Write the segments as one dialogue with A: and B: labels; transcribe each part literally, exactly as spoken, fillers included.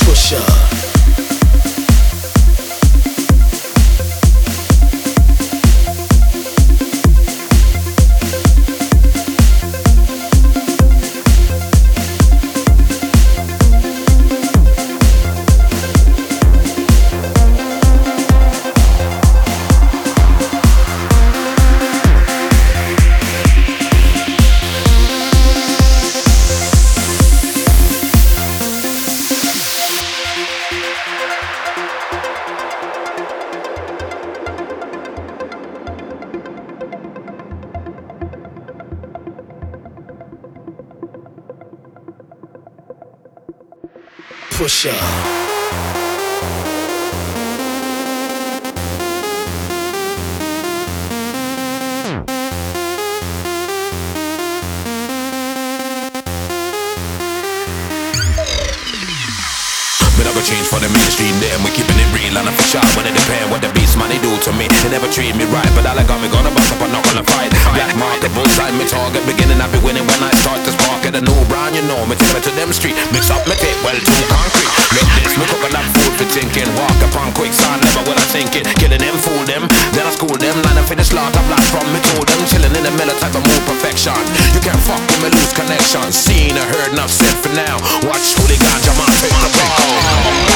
A: Pusher. Pusher.
B: Me never change for the mainstream, them we keeping it real and official. When it depend what the beast man they do to me, they never treat me right, but all I got me gonna bust up and knock on the fight. Black market, bullseye, me target, beginning I be winning when I start to spark at a new brand, you know me take it to them street, mix up me tape, well too concrete. Look this, me cooking up food for thinking, walk upon quicksand, never will I think it, killing them, fool them, then I school them, line up for the slaughter, blast from me told them, chilling in the middle type of move perfection. You can't fuck with me, lose connection. Seen or heard enough said for now. Watch fully ganja man take the ball.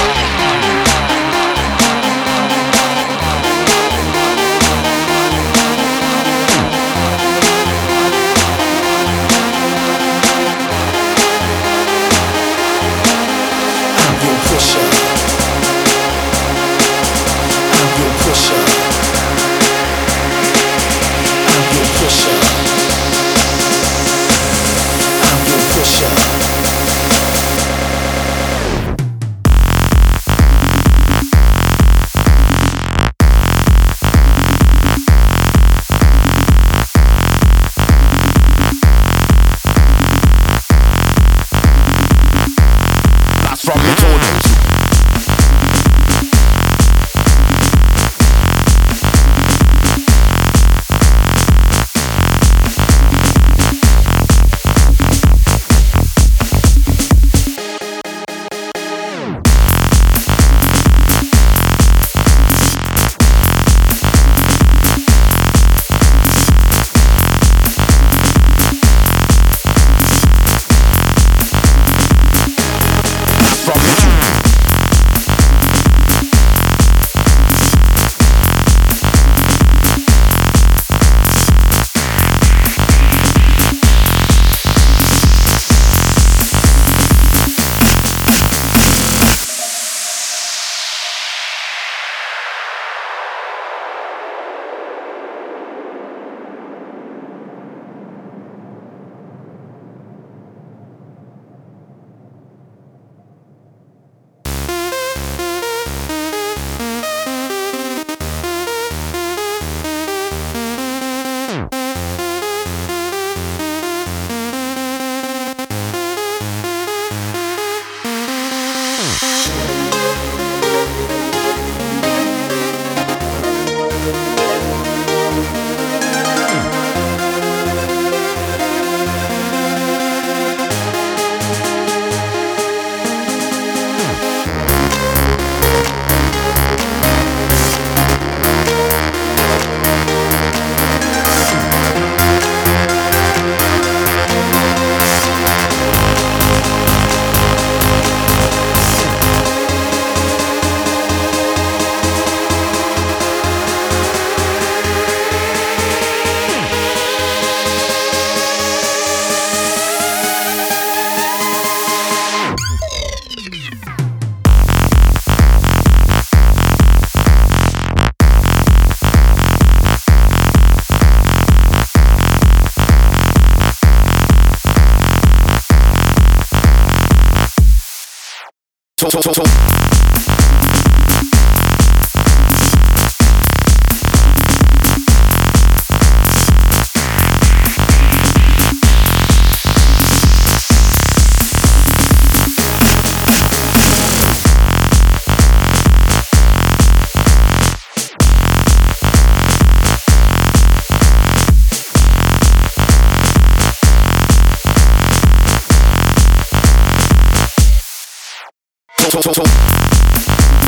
B: So, so, so. So, so, so. two.